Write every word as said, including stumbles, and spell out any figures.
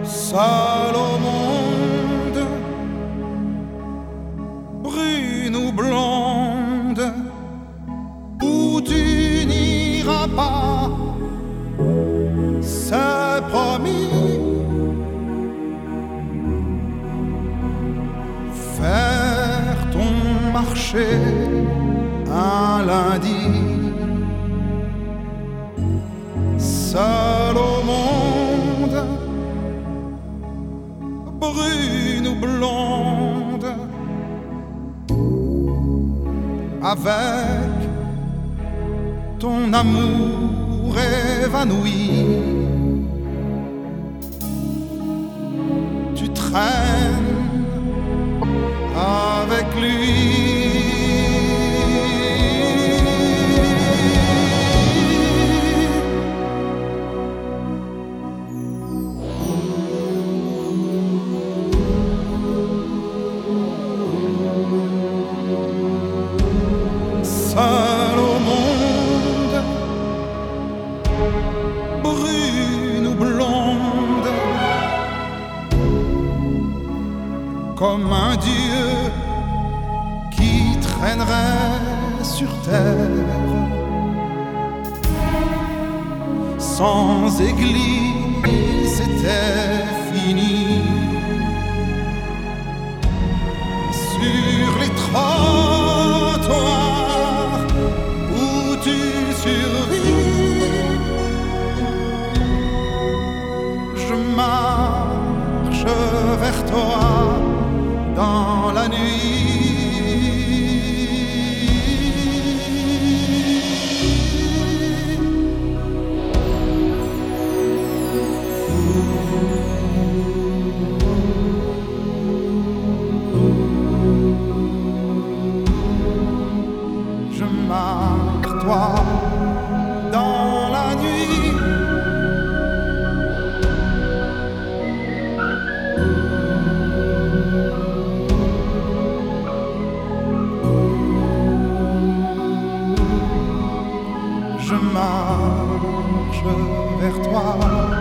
seul au monde, brune ou blonde, où tu n'iras pas, c'est promis. Faire ton marché un lundi, seul au monde, brune ou blonde, avec ton amour évanoui, tu traînes avec lui. Seul au monde, brune ou blonde, comme un dieu qui traînerait sur terre, sans église c'était fini. Sur les trottoirs où tu survis, je marche vers toi dans la nuit. Je marche toi dans la nuit. Je marche vers toi.